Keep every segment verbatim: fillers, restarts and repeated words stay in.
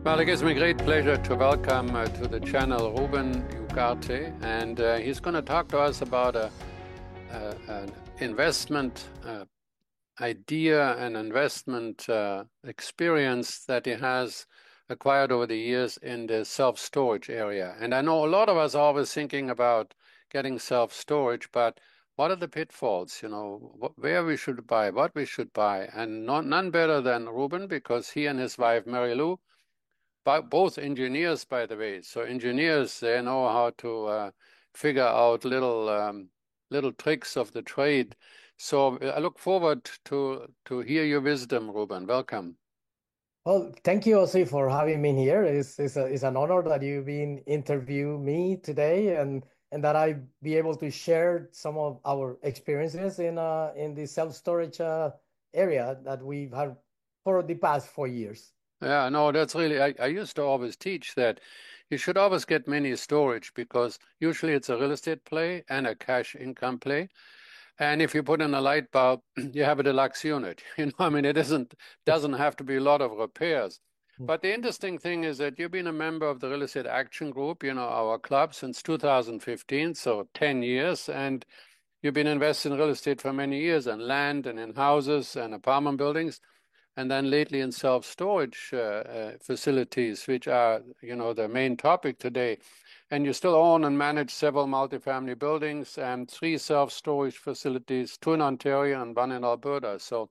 Well, it gives me great pleasure to welcome uh, to the channel Ruben Ugarte, and uh, he's going to talk to us about a, a, an investment uh, idea and investment uh, experience that he has acquired over the years in the self-storage area. And I know a lot of us are always thinking about getting self-storage, but what are the pitfalls? You know, wh- where we should buy, what we should buy, and not, none better than Ruben because he and his wife Mary Lou, both engineers, by the way. So engineers, they know how to uh, figure out little um, little tricks of the trade. So uh, I look forward to to hear your wisdom, Ruben. Welcome. Well, thank you, Osi, for having me here. It's, it's, a, it's an honor that you've been interview me today and and that I be able to share some of our experiences in uh in the self-storage uh, area that we've had for the past four years. Yeah, no, that's really, I, I used to always teach that you should always get mini storage because usually it's a real estate play and a cash income play. And if you put in a light bulb, you have a deluxe unit. You know, I mean, it isn't doesn't have to be a lot of repairs. But the interesting thing is that you've been a member of the Real Estate Action Group, you know, our club since two thousand fifteen, so ten years, and you've been invested in real estate for many years, and land and in houses and apartment buildings, and then lately in self-storage uh, uh, facilities, which are, you know, the main topic today. And you still own and manage several multifamily buildings and three self-storage facilities, two in Ontario and one in Alberta. So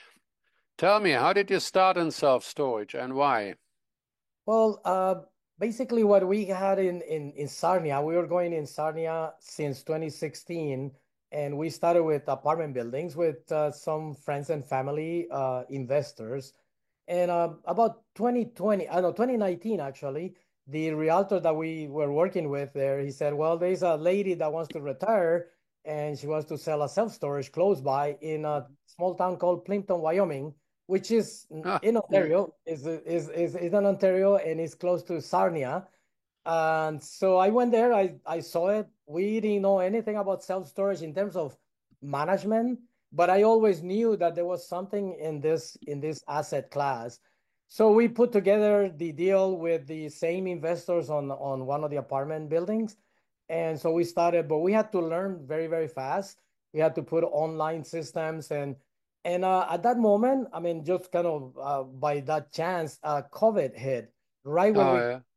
tell me, how did you start in self-storage and why? Well, uh, basically what we had in, in, in Sarnia, we were going in Sarnia since twenty sixteen, and we started with apartment buildings with uh, some friends and family uh, investors. And uh, about twenty twenty, I know twenty nineteen actually, the realtor that we were working with there, he said, well, there's a lady that wants to retire and she wants to sell a self-storage close by in a small town called Plimpton, Wyoming, which is Ah, in yeah. Ontario, is is is is in Ontario and is close to Sarnia. And so I went there, I, I saw it. We didn't know anything about self-storage in terms of management, but I always knew that there was something in this in this asset class. So we put together the deal with the same investors on, on one of the apartment buildings. And so we started, but we had to learn very, very fast. We had to put online systems and and uh, at that moment, I mean, just kind of uh, by that chance, uh, COVID hit right when Oh, we yeah.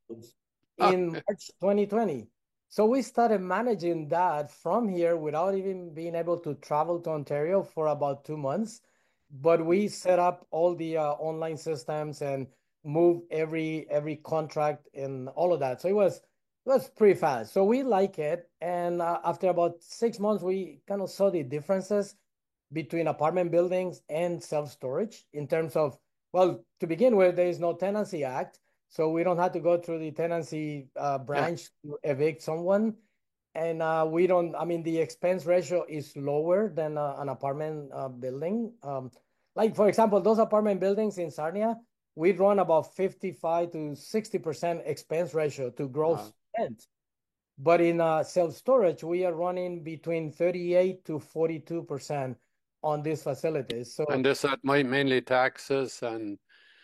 in March twenty twenty. So we started managing that from here without even being able to travel to Ontario for about two months. But we set up all the uh, online systems and move every every contract and all of that. So it was it was pretty fast. So we like it. And uh, after about six months, we kind of saw the differences between apartment buildings and self-storage in terms of, well, to begin with, there is no tenancy act. So we don't have to go through the tenancy uh, Yeah. branch to evict someone. And uh, we don't, I mean, the expense ratio is lower than uh, an apartment uh, building. Um, like, for example, those apartment buildings in Sarnia, we run about fifty-five to sixty percent expense ratio to Uh, gross rent. But in uh, self-storage, we are running between thirty-eight to forty-two percent on these facilities. and So this are my- mainly taxes and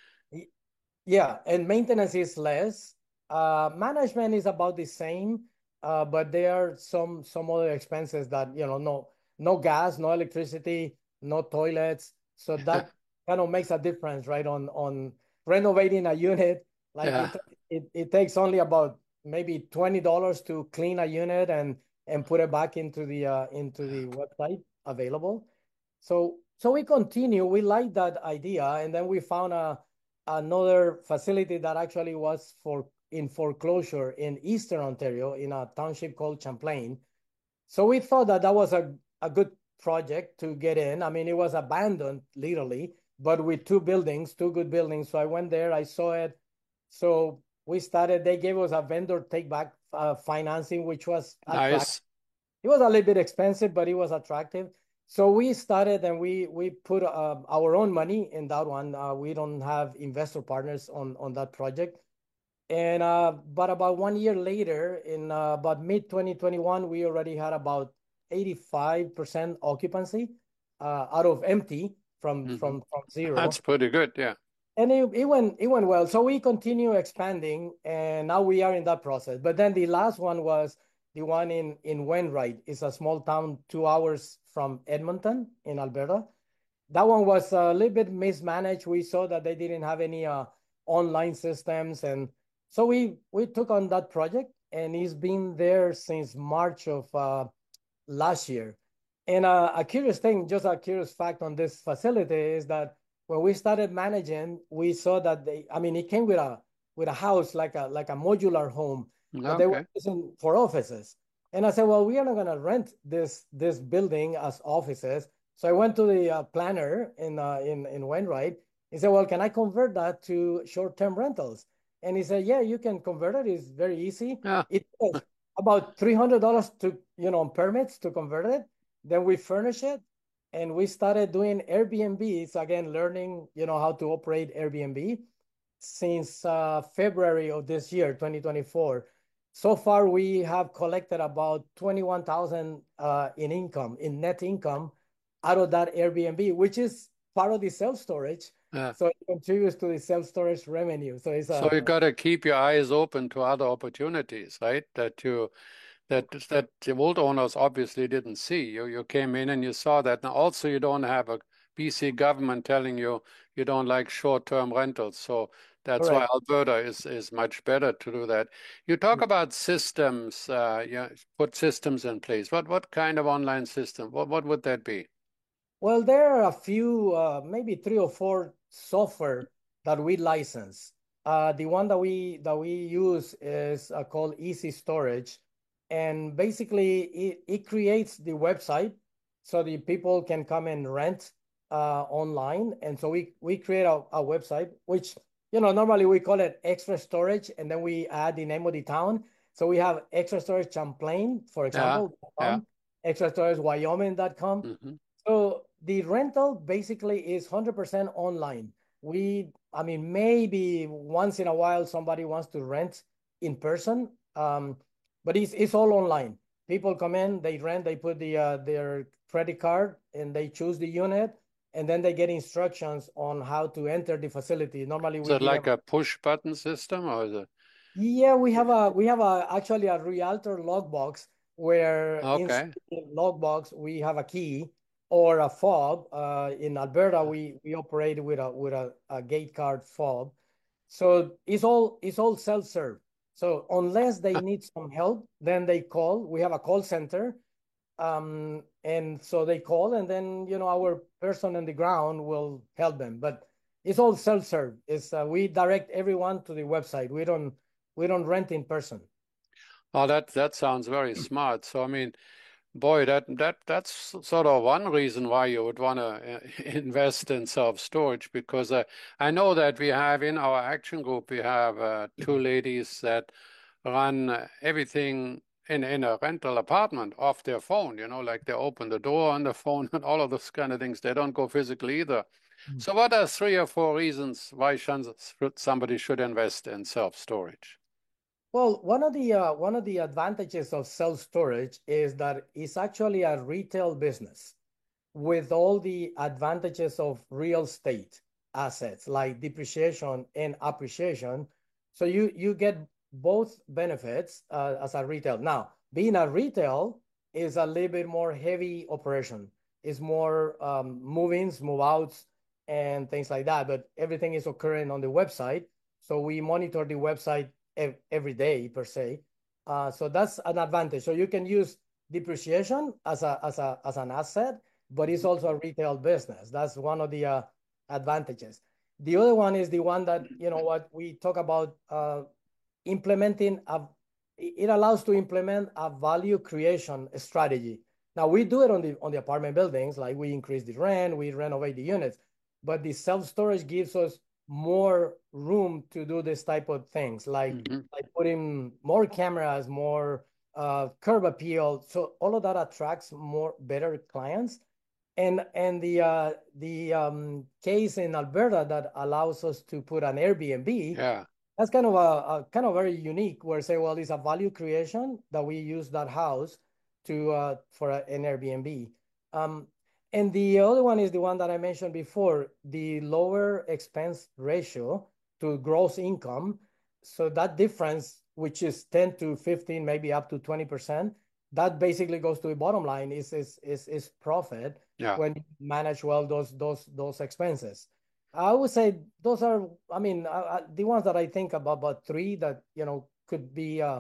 yeah, and maintenance is less. Uh, management is about the same, uh, but there are some some other expenses that, you know, no no gas, no electricity, no toilets. So that kind of makes a difference, right? On on renovating a unit, like yeah. it it, it takes only about maybe twenty dollars to clean a unit and and put it back into the uh, into the website available. So so we continue. We like that idea, and then we found a another facility that actually was for in foreclosure in Eastern Ontario in a township called Champlain. So we thought that that was a, a good project to get in. I mean, it was abandoned literally, but with two buildings, two good buildings. So I went there, I saw it. So we started, they gave us a vendor take back uh, financing, which was attractive. Nice. It was a little bit expensive, but it was attractive. So we started and we we put uh, our own money in that one. Uh, we don't have investor partners on on that project. And uh, but about one year later, in uh, about mid twenty twenty-one, we already had about eighty-five percent occupancy uh, out of empty from Hmm. from from zero. That's pretty good. Yeah. And it, it went it went well. So we continue expanding, and now we are in that process. But then the last one was the one in in Wainwright. It's a small town two hours from Edmonton in Alberta. That one was a little bit mismanaged. We saw that they didn't have any uh, online systems, and so we we took on that project, and he's been there since March of uh, last year. And uh, a curious thing, just a curious fact on this facility is that when we started managing, we saw that they, I mean, it came with a with a house like a like a modular home, but they were Okay. using for offices. And I said, well, we are not going to rent this this building as offices. So I went to the uh, planner in uh, in in Wainwright. He said, well, can I convert that to short-term rentals? And he said, yeah, you can convert it. It's very easy. Yeah. It was about three hundred dollars to, you know, permits to convert it. Then we furnish it, and we started doing Airbnbs again, learning, you know, how to operate Airbnb since uh, February of this year, twenty twenty-four. So far, we have collected about twenty-one thousand uh, in income, in net income out of that Airbnb, which is part of the self-storage. Yeah. So it contributes to the self-storage revenue. So it's So a you got to keep your eyes open to other opportunities, right? That you that that the old owners obviously didn't see. You you came in and you saw that. Now also you don't have a B C government telling you you don't like short-term rentals. So that's why correct. Alberta is is much better to do that. You talk about systems, uh, yeah, put systems in place. What what kind of online system? What what would that be? Well, there are a few, uh, maybe three or four software that we license. Uh, the one that we that we use is uh, called Easy Storage, and basically it, it creates the website so the people can come and rent uh, online. And so we we create a, a website, which you know normally we call it Extra Storage, and then we add the name of the town. So we have Extra Storage Champlain, for Yeah, example, yeah. .com, Extra Storage Wyoming dot com. Hmm. So the rental basically is one hundred percent online. We, I mean, maybe once in a while somebody wants to rent in person, um, but it's it's all online. People come in, they rent, they put the uh, their credit card, and they choose the unit, and then they get instructions on how to enter the facility. Normally, Is we it give them. like a push button system or is it? Yeah, we have a we have a actually a Realtor logbox where inside Okay. the logbox we have a key or a fob. Uh, in Alberta, we we operate with a with a, a gate card fob. So it's all it's all self-serve. So unless they need some help, then they call. We have a call center. Um, and so they call, and then you know our person on the ground will help them. But it's all self-serve. It's uh, we direct everyone to the website. We don't we don't rent in person. Oh, that that sounds very smart. So I mean, boy, that that that's sort of one reason why you would want to invest in self-storage because uh, I know that we have in our action group we have uh, two ladies that run uh, everything in in a rental apartment off their phone. You know, like they open the door on the phone and all of those kind of things. They don't go physically either. So, what are three or four reasons why shun- somebody should invest in self-storage? Well, one of the uh, one of the advantages of self-storage is that it's actually a retail business with all the advantages of real estate assets like depreciation and appreciation. So you you get both benefits uh, as a retail. Now, being a retail is a little bit more heavy operation. It's more um, move-ins, move-outs, and things like that. But everything is occurring on the website, so we monitor the website ev every day per se. Uh, so that's an advantage. So you can use depreciation as a as a as an asset, but it's also a retail business. That's one of the uh, advantages. The other one is the one that, you know, what we talk about uh, implementing a, it allows to implement a value creation strategy. Now we do it on the on the apartment buildings, like we increase the rent, we renovate the units, but the self-storage gives us more room to do this type of things, like Hmm. like putting more cameras, more uh, curb appeal. So all of that attracts more better clients. And and the uh, the um, case in Alberta that allows us to put an Airbnb, Yeah. that's kind of a, a kind of very unique. Where say, well, it's a value creation that we use that house to uh, for a, an Airbnb. Um, and the other one is the one that I mentioned before, the lower expense ratio to gross income. So that difference, which is ten to fifteen, maybe up to twenty percent, that basically goes to the bottom line is is is, is profit Yeah. when you manage well those those those expenses. I would say those are, I mean, uh, the ones that I think about, about three that, you know, could be uh,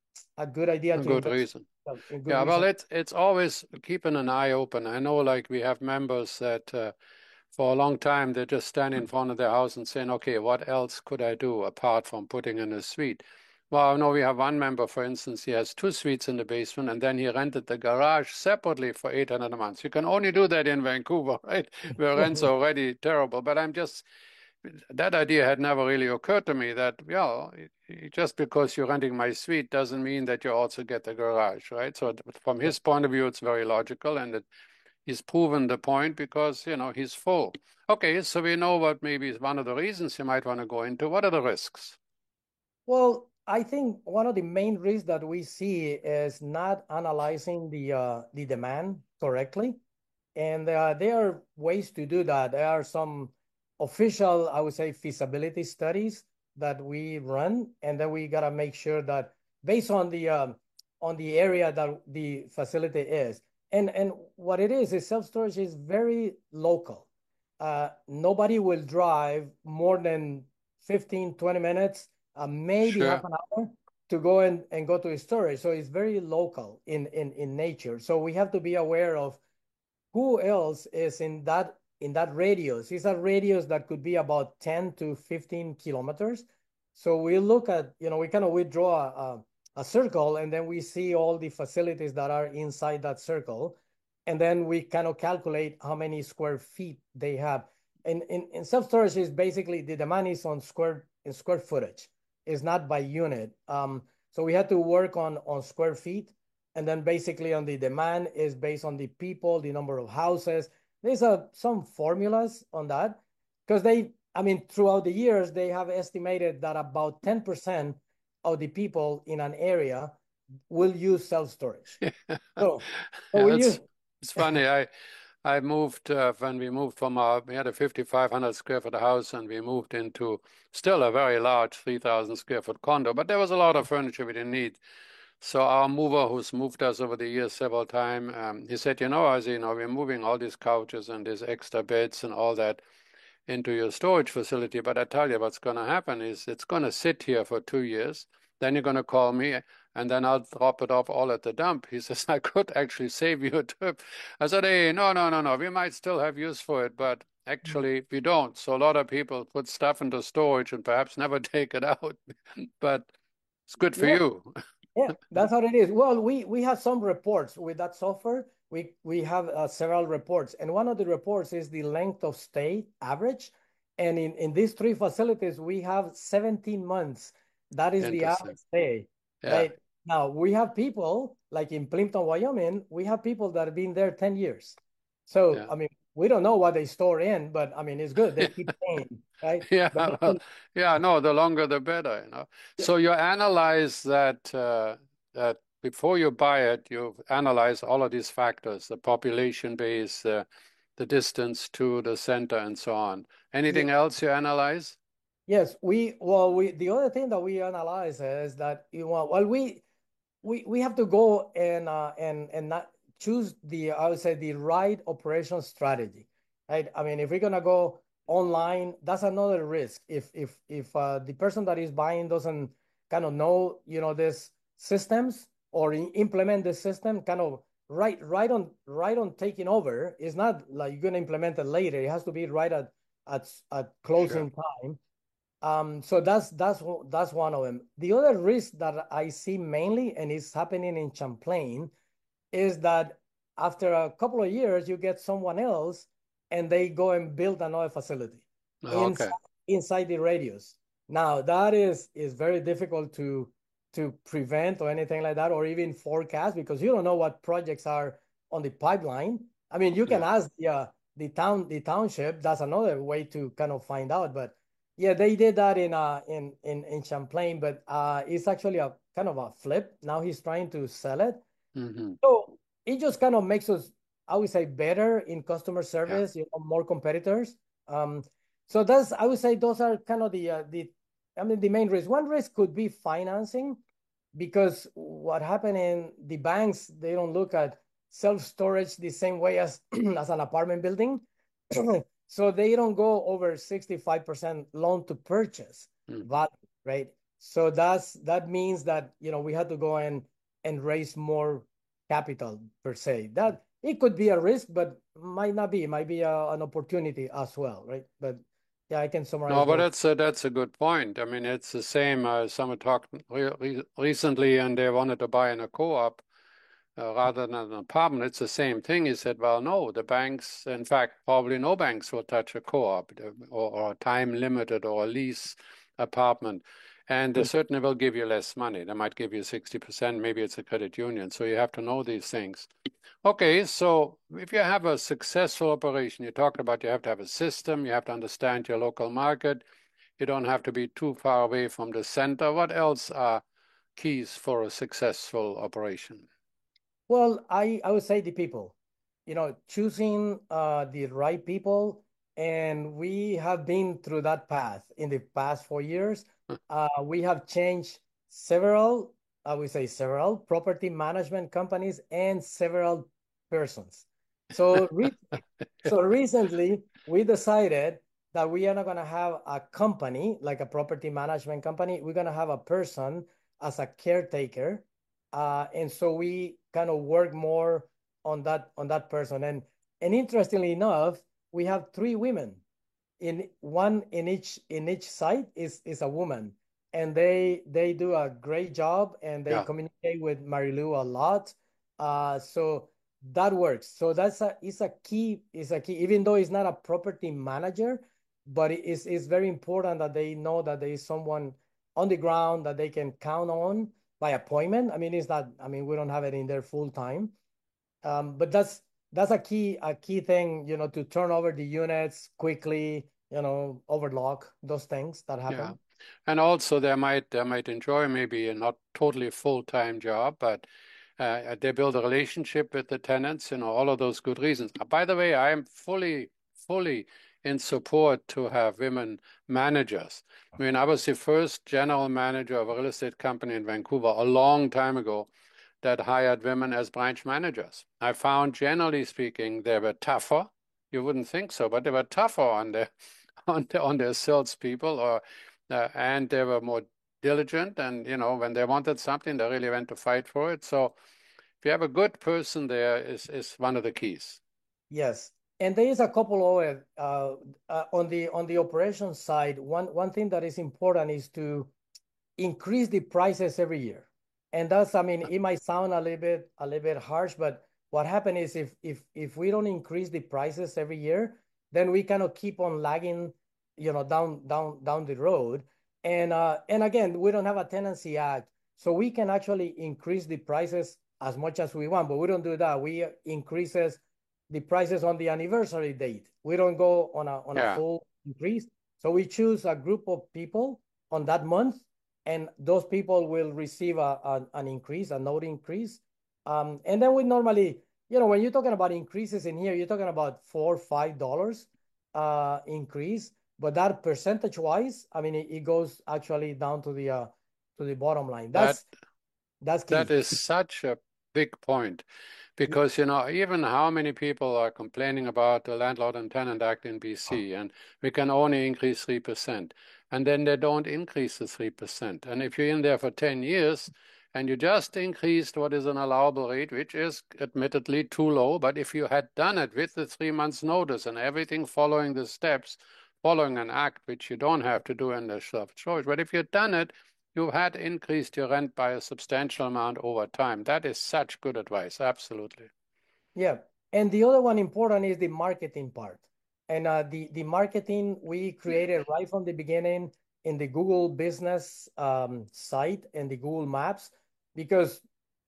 a good idea A to good invest reason. in good Yeah, well, reason. it's it's always keeping an eye open. I know, like we have members that uh, for a long time they just stand in front of their house and saying, "Okay, what else could I do apart from putting in a suite?" Well, I know we have one member, for instance, he has two suites in the basement, and then he rented the garage separately for eight hundred a month. You can only do that in Vancouver, right? Where rent's already terrible. But I'm just that idea had never really occurred to me that, yeah, just because you're renting my suite doesn't mean that you also get the garage, right? So from his point of view, it's very logical, and it, he's proven the point because, you know, he's full. Okay, so we know what maybe is one of the reasons you might want to go into. What are the risks? Well, I think one of the main risks that we see is not analyzing the uh, the demand correctly, and uh, there are ways to do that. There are some official, I would say, feasibility studies that we run, and then we gotta make sure that based on the um, on the area that the facility is, and and what it is is self-storage is very local. Uh, nobody will drive more than fifteen, twenty minutes, uh, maybe half Sure. an hour to go and, and go to a storage. So it's very local in, in, in nature. So we have to be aware of who else is in that in that radius. It's a radius that could be about ten to fifteen kilometers. So we look at, you know, we kind of withdraw a, a circle, and then we see all the facilities that are inside that circle. And then we kind of calculate how many square feet they have. And in, in self-storage is basically the demand is on square in square footage. It's not by unit. Um, so we had to work on on square feet, and then basically on the demand is based on the people, the number of houses. There's a, some formulas on that because they, I mean, throughout the years, they have estimated that about ten percent of the people in an area will use self-storage. So, so Yeah, we use, it's it's funny. I I moved uh, when we moved from our we had a fifty-five hundred square foot house, and we moved into still a very large three thousand square foot condo, but there was a lot of furniture we didn't need. So our mover, who's moved us over the years several times, um, he said, you know, as you know, we're moving all these couches and these extra beds and all that into your storage facility. But I tell you, what's going to happen is it's going to sit here for two years. Then you're going to call me, and then I'll drop it off all at the dump. He says, I could actually save you a trip. I said, hey, no, no, no, no. We might still have use for it, but actually we don't. So a lot of people put stuff into storage and perhaps never take it out. But it's good for yeah, you. yeah, that's how it is. Well, we we have some reports with that software. We we have uh, several reports, and one of the reports is the length of stay average. And in in these three facilities, we have seventeen months. That is the Interesting. average stay. Yeah. Right now, we have people like in Plimpton, Wyoming. We have people that have been there ten years. So Yeah. I mean, we don't know what they store in, but I mean, it's good. They keep paying, right? Yeah, But well, yeah, no, the longer the better, you know. So you analyze that uh, that before you buy it, you analyze all of these factors, the population base, uh, the distance to the center, and so on. yeah, Anything else you analyze? yes, we well we the other thing that we analyze is that you know well we we we have to go and uh and and not choose the I would say the right operation strategy, right? I mean, if we're gonna go online, that's another risk. If if if uh, the person that is buying doesn't kind of know you know this systems or i- implement the system kind of right right on right on taking over, it's not like you're gonna implement it later. It has to be right at at at Sure. closing time. Um, so that's that's that's one of them. The other risk that I see mainly, and it's happening in Champlain, is that after a couple of years, you get someone else, and they go and build another facility inside Okay. inside the radius. Now that is is very difficult to to prevent or anything like that, or even forecast because you don't know what projects are on the pipeline. I mean, you can Yeah. ask the uh, the town the township. That's another way to kind of find out, but yeah, they did that in uh in in in Champlain, but uh it's actually a kind of a flip. Now he's trying to sell it. Hmm. So it just kind of makes us I would say, better in customer service, yeah. you know, more competitors. Um, so that's, I would say those are kind of the, uh, the, I mean, the main risk. One risk could be financing, because what happened in the banks, they don't look at self-storage the same way as, as an apartment building. So they don't go over sixty-five percent loan to purchase mm. value, right? So that's, that means that, you know, we had to go and, and raise more capital per se. That it could be a risk, but might not be. It might be a, an opportunity as well, right? But yeah, I can summarize. No, but that's a, that's a good point. I mean, it's the same. Uh, someone talked re re recently, and they wanted to buy in a co-op uh, rather than an apartment. It's the same thing. He said, well, no, the banks, in fact, probably no banks will touch a co-op or, or a time-limited or a lease apartment. And they certainly will give you less money. They might give you sixty percent. Maybe it's a credit union. So you have to know these things. Okay, so if you have a successful operation, you talked about you have to have a system, you have to understand your local market, you don't have to be too far away from the center. What else are keys for a successful operation? Well, I, I would say the people, you know, choosing uh, the right people. And we have been through that path in the past four years. uh, we have changed several, I would say several property management companies and several persons. So, re so recently we decided that we are not going to have a company like a property management company. We're going to have a person as a caretaker. Uh, and so we kind of work more on that on that person. And and interestingly enough, we have three women. In one in each in each site is is a woman, and they they do a great job, and they yeah. communicate with Marilu a lot. Uh, so that works. So that's a is a key is a key. Even though it's not a property manager, but it is is very important that they know that there is someone on the ground that they can count on by appointment. I mean, it's not. I mean, we don't have it in there full time, um, but that's. That's a key, a key thing, you know, to turn over the units quickly, you know, overlock those things that happen. Yeah. And also they might, they might enjoy maybe a not totally full-time job, but uh, they build a relationship with the tenants, you know, all of those good reasons. By the way, I am fully, fully in support to have women managers. I mean, I was the first general manager of a real estate company in Vancouver a long time ago that hired women as branch managers. I found, generally speaking, they were tougher. You wouldn't think so, but they were tougher on their on their, on their salespeople, or uh, and they were more diligent. And you know, when they wanted something, they really went to fight for it. So, if you have a good person, there is is one of the keys. Yes, and there is a couple of uh, uh, on the on the operations side. One one thing that is important is to increase the prices every year. And that's, I mean, it might sound a little bit a little bit harsh, but what happens is if if if we don't increase the prices every year, then we kind of keep on lagging, you know, down down down the road. And uh, and again, we don't have a tenancy act, so we can actually increase the prices as much as we want, but we don't do that. We increases the prices on the anniversary date. We don't go on a on yeah. a full increase. So we choose a group of people on that month, and those people will receive a, a, an increase, a note increase. Um, and then we normally, you know, when you're talking about increases in here, you're talking about four, five dollars uh, increase. But that percentage-wise, I mean, it, it goes actually down to the uh, to the bottom line. That's that, that's key. That is such a big point, because you know, even how many people are complaining about the Landlord and Tenant Act in B C, and we can only increase three percent. And then they don't increase the three percent. And if you're in there for ten years and you just increased what is an allowable rate, which is admittedly too low, but if you had done it with the three months notice and everything following the steps, following an act, which you don't have to do in the self-storage, but if you'd done it, you had increased your rent by a substantial amount over time. That is such good advice, absolutely. Yeah, and the other one important is the marketing part. And uh, the, the marketing we created right from the beginning in the Google Business um, site and the Google Maps, because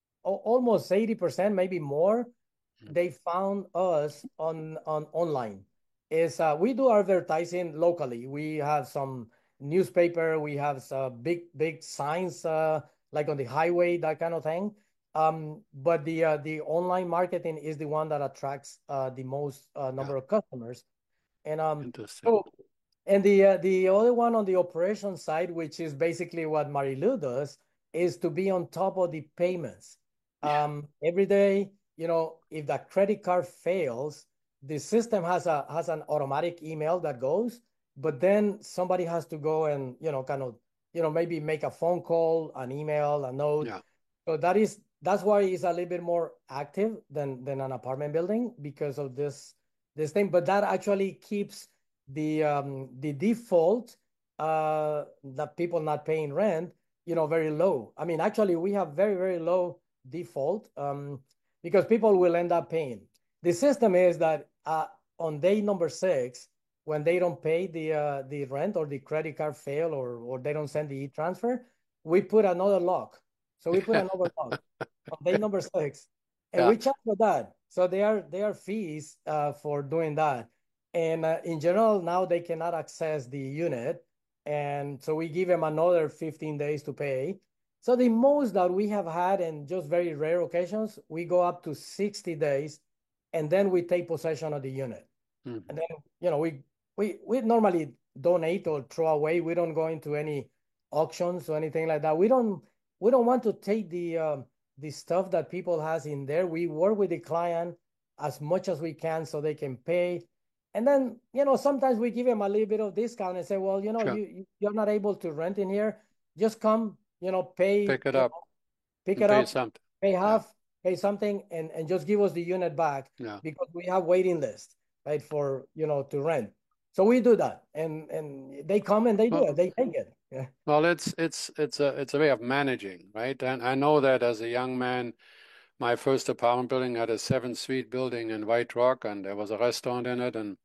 almost eighty percent, maybe more, they found us on, on online. Is uh, we do advertising locally. We have some newspaper, we have some big, big signs uh, like on the highway, that kind of thing. Um, but the uh, the online marketing is the one that attracts uh, the most uh, Yeah, number of customers. And um, interesting. so and the uh, the other one on the operation side, which is basically what Marilu does, is to be on top of the payments. Yeah, Um, every day, you know, if the credit card fails, the system has a has an automatic email that goes, but then somebody has to go and, you know, kind of, you know, maybe make a phone call, an email, a note. yeah, So that is that's why it's a little bit more active than than an apartment building because of this this thing. But that actually keeps the um, the default uh, that people not paying rent, you know, very low. I mean, actually, we have very very low default um, because people will end up paying. The system is that uh, on day number six, when they don't pay the uh, the rent or the credit card fail or or they don't send the e-transfer, we put another lock. So we put yeah, another lock on day number six, and yeah. we charge for that. So there are there are fees uh, for doing that. And uh, in general, now they cannot access the unit. And so we give them another fifteen days to pay. So the most that we have had, in just very rare occasions, we go up to sixty days, and then we take possession of the unit. Mhm. And then, you know, we we we normally donate or throw away. We don't go into any auctions or anything like that. We don't we don't want to take the um, the stuff that people has in there. We work with the client as much as we can so they can pay. And then, you know, sometimes we give them a little bit of discount and say, well, you know, Sure. you you're not able to rent in here. Just come, you know, pay, Pick it you up know, pick and it pay up, something. pay Yeah, half, pay something, and and just give us the unit back yeah. because we have waiting list, right, for, you know, to rent. So we do that, and and they come and they do it. Well, They take it. Yeah. well, it's it's it's a it's a way of managing, right? And I know that as a young man, my first apartment building had a seven suite building in White Rock, and there was a restaurant in it, and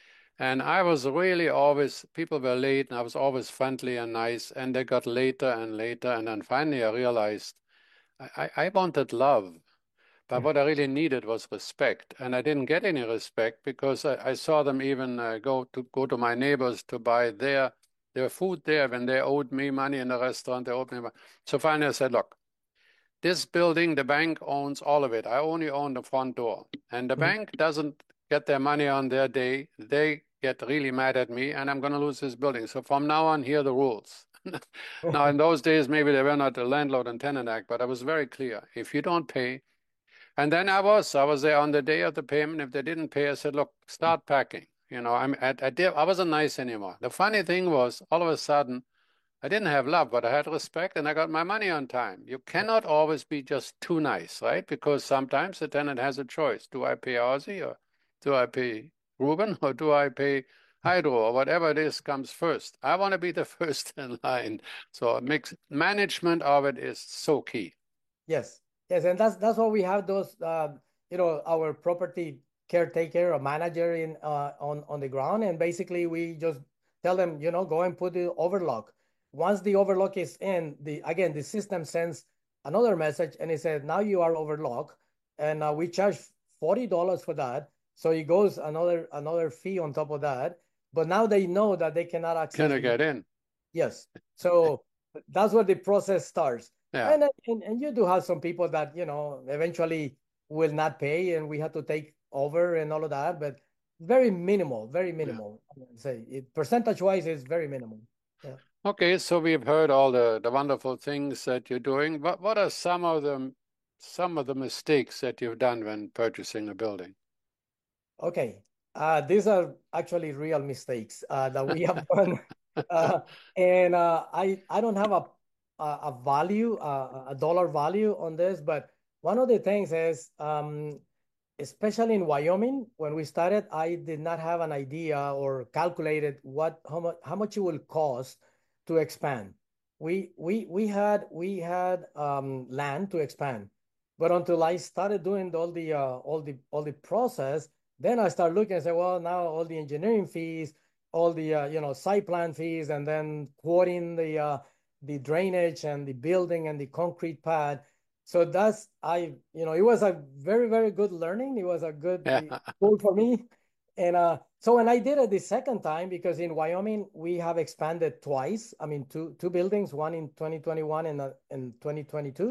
and I was really always people were late, and I was always friendly and nice, and they got later and later, and then finally I realized I I, I wanted love. But what I really needed was respect, and I didn't get any respect because I, I saw them even uh, go to go to my neighbors to buy their their food there when they owed me money in the restaurant. They owed me money. So finally, I said, "Look, this building, the bank owns all of it. I only own the front door, and the Mhm. bank doesn't get their money on their day. They get really mad at me, and I'm going to lose this building. So from now on, here are the rules." Now, in those days, maybe they were not the Landlord and Tenant Act, but I was very clear: if you don't pay, and then I was, I was there on the day of the payment. If they didn't pay, I said, "Look, start packing." You know, I'm, I, I did, I wasn't nice anymore. The funny thing was, all of a sudden, I didn't have love, but I had respect, and I got my money on time. You cannot always be just too nice, right? Because sometimes the tenant has a choice: do I pay Aussie, or do I pay Ruben, or do I pay Hydro, or whatever it is comes first? I want to be the first in line. So mix management of it is so key. Yes, yes, and that's that's why we have those, uh, you know, our property caretaker or manager in uh, on on the ground, and basically we just tell them, you know, go and put the overlock. Once the overlock is in, the again the system sends another message and it says now you are overlocked, and uh, we charge forty dollars for that. So it goes another another fee on top of that. But now they know that they cannot Can access I the get in? yes. So that's where the process starts. Yeah. And, and and you do have some people that, you know, eventually will not pay and we have to take over and all of that, but very minimal, very Yeah. minimal. I would say it percentage wise is very minimal. Yeah. Okay, so we've heard all the, the wonderful things that you're doing. What what are some of the some of the mistakes that you've done when purchasing a building? Okay. Uh, these are actually real mistakes uh, that we have done. Uh, and uh, I I don't have a a, a value, uh, a dollar value on this, but one of the things is um, especially in Wyoming, when we started, I did not have an idea or calculated what how much how much it will cost to expand. We we we had we had um, land to expand, but until I started doing all the uh, all the all the process, then I start looking and say, well, now all the engineering fees, all the uh, you know site plan fees, and then quoting the uh, the drainage and the building and the concrete pad. So that's I you know it was a very very good learning. It was a good Yeah. tool for me. And uh, so when I did it the second time, because in Wyoming we have expanded twice. I mean, two two buildings, one in twenty twenty-one and uh, in twenty twenty-two.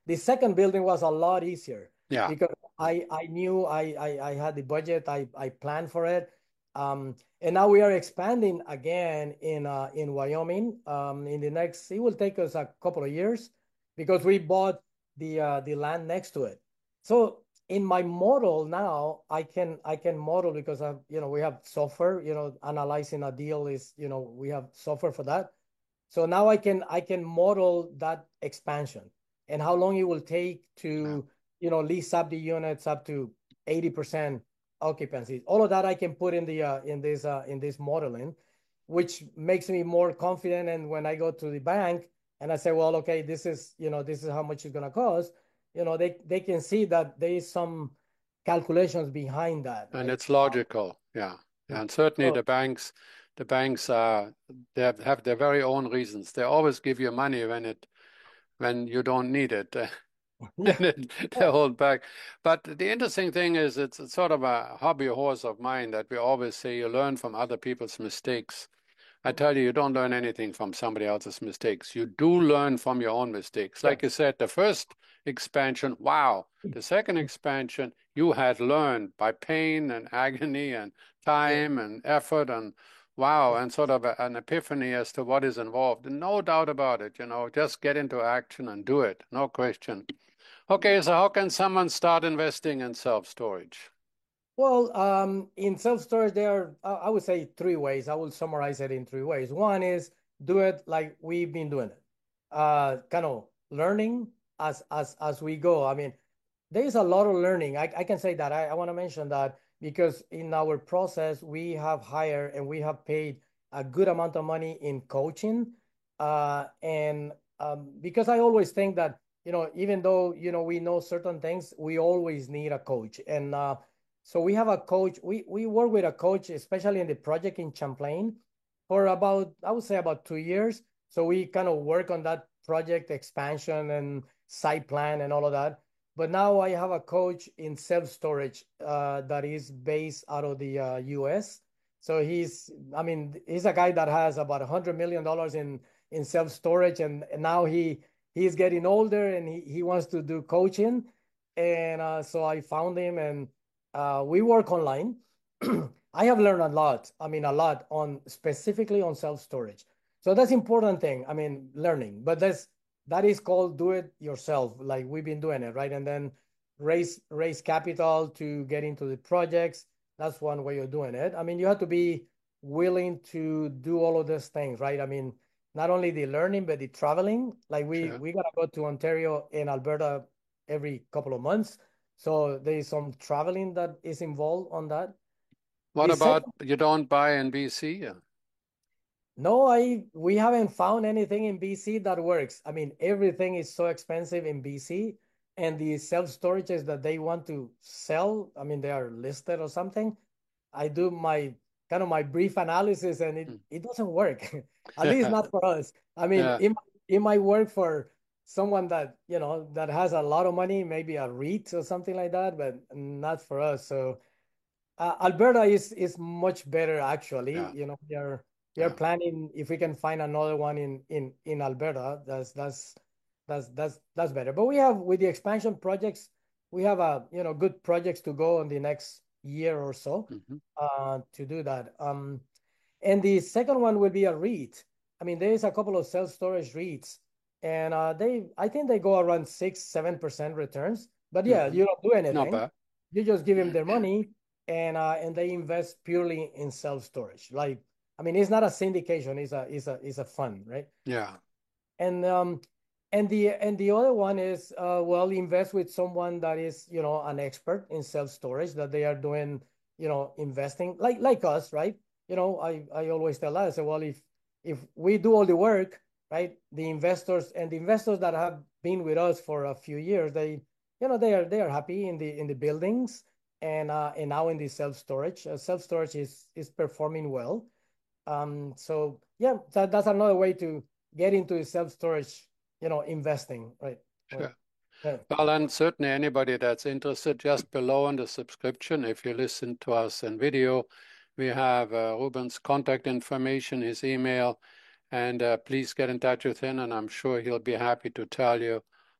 The second building was a lot easier Yeah. because I I knew I I, I had the budget. I I planned for it. Um, and now we are expanding again in uh, in Wyoming. Um, in the next, it will take us a couple of years because we bought the uh, the land next to it. So in my model now, I can I can model because I you know we have software. You know, analyzing a deal is you know we have software for that. So now I can I can model that expansion and how long it will take Yeah. to you know lease up the units up to eighty percent occupancy. All of that I can put in the uh, in this uh, in this modeling, which makes me more confident. And when I go to the bank and I say, well, okay, this is you know this is how much it's gonna cost, you know they they can see that there is some calculations behind that, And right? it's logical. Yeah. And certainly So the banks, the banks are, they have, have their very own reasons. They always give you money when it, when you don't need it. yeah, And they hold back. But the interesting thing is, it's, it's sort of a hobby horse of mine that we always say you learn from other people's mistakes. I tell you, you don't learn anything from somebody else's mistakes. You do learn from your own mistakes. Like you yes, said, the first expansion, wow. The second expansion, you had learned by pain and agony and yeah, time and effort and wow, yeah. and sort of a, an epiphany as to what is involved. And no doubt about it, you know, just get into action and do it. No question. Okay, so how can someone start investing in self-storage? Well, um, in self-storage, there are, uh, I would say, three ways. I will summarize it in three ways. One is do it like we've been doing it, uh, kind of learning as as as we go. I mean, there is a lot of learning. I, I can say that. I, I want to mention that because in our process, we have hired and we have paid a good amount of money in coaching. Uh, and um, because I always think that, you know, even though, you know, we know certain things, we always need a coach. And uh, so we have a coach. We, we work with a coach, especially in the project in Champlain for about, I would say about two years. So we kind of work on that project expansion and site plan and all of that. But now I have a coach in self-storage uh, that is based out of the uh, U S. So he's, I mean, he's a guy that has about a hundred million dollars in in self-storage, and, and now he he's getting older and he, he wants to do coaching. And uh, so I found him, and uh, we work online. I have learned a lot. I mean, a lot on specifically on self-storage. So that's important thing. I mean, learning, but that's that is called do it yourself, like we've been doing it, right? And then raise raise capital to get into the projects. That's one way of doing it. I mean, you have to be willing to do all of those things, right? I mean, not only the learning, but the traveling. Like we Sure. we gotta go to Ontario and Alberta every couple of months. So there is some traveling that is involved on that. What The about second, you don't buy in B C? no, I we haven't found anything in B C that works. I mean, everything is so expensive in B C, and the self-storages that they want to sell, I mean, they are listed or something. I do my kind of my brief analysis, and it Hmm. it doesn't work. At least not for us. I mean, Yeah. it might- it might work for someone that you know that has a lot of money, maybe a REIT or something like that, but not for us. So uh, Alberta is is much better actually. Yeah. You know, we are we are Yeah. planning if we can find another one in in in Alberta. That's that's that's that's that's better. But we have with the expansion projects, we have a you know good projects to go in the next year or so Hmm. uh, to do that. Um, and the second one will be a REIT. I mean, there is a couple of self-storage REITs, and uh, they I think they go around six seven percent returns. But yeah, Hmm. you don't do Not anything. bad. You just give them their money, and uh, and they invest purely in self-storage. Like, I mean, it's not a syndication; it's a it's a it's a fund, right? Yeah. And um, and the and the other one is uh, well, invest with someone that is you know an expert in self-storage that they are doing you know investing like like us, right? You know, I I always tell us, I say, well, if if we do all the work, right, the investors and the investors that have been with us for a few years, they you know they are they are happy in the in the buildings and uh, and now in the self-storage. Uh, self-storage is is performing well. Um, so yeah, that, that's another way to get into self-storage, you know, investing, right? Right. Sure. Yeah. Well, and certainly anybody that's interested, just below in the subscription, if you listen to us in video, we have uh, Ruben's contact information, his email, and uh, please get in touch with him, and I'm sure he'll be happy to tell you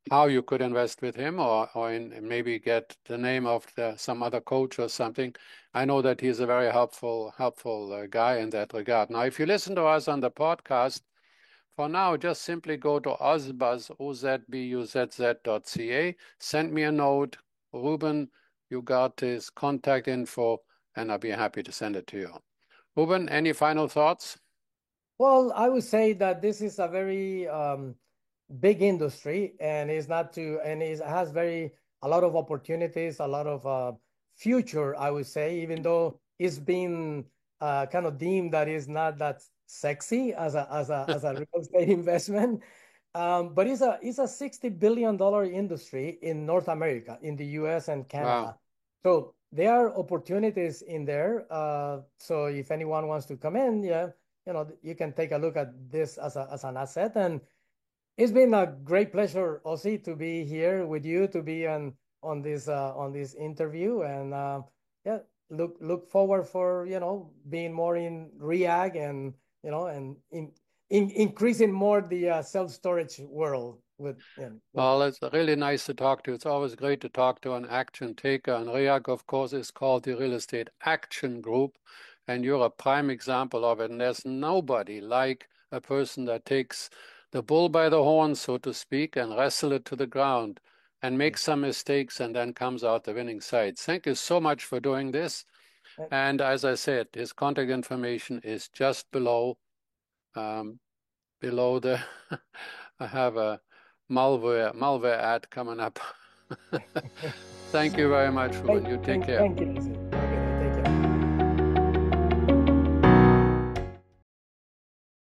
how you could invest with him, or, or in, maybe get the name of the, some other coach or something. I know that he's a very helpful, helpful uh, guy in that regard. Now, if you listen to us on the podcast, for now, just simply go to ozbuz, O Z B U Z Z dot C A. Send me a note. Ruben, you got his contact info, and I'll be happy to send it to you. Ruben, any final thoughts? Well, I would say that this is a very um, big industry, and it's not to, and it has very a lot of opportunities, a lot of uh, future, I would say, even though it's been uh, kind of deemed that it's not that sexy as a as a as a real estate investment. Um, but it's a it's a sixty billion dollar industry in North America, in the U S and Canada. Wow. So there are opportunities in there. Uh, so if anyone wants to come in, yeah, you know, you can take a look at this as a as an asset. And it's been a great pleasure, Ozzy, to be here with you, to be on on this uh, on this interview, and uh, yeah, look look forward for you know being more in REAG and you know and in, in increasing more the uh, self storage world with. You know, with Well, it's really nice to talk to you. It's always great to talk to an action taker. And REAG, of course, is called the Real Estate Action Group. And you're a prime example of it. And there's nobody like a person that takes the bull by the horn, so to speak, and wrestle it to the ground and makes some mistakes and then comes out the winning side. Thank you so much for doing this. And as I said, his contact information is just below, um, below the, I have a malware malware ad coming up. Thank you very much, Ruben. You take thank, care. thank you.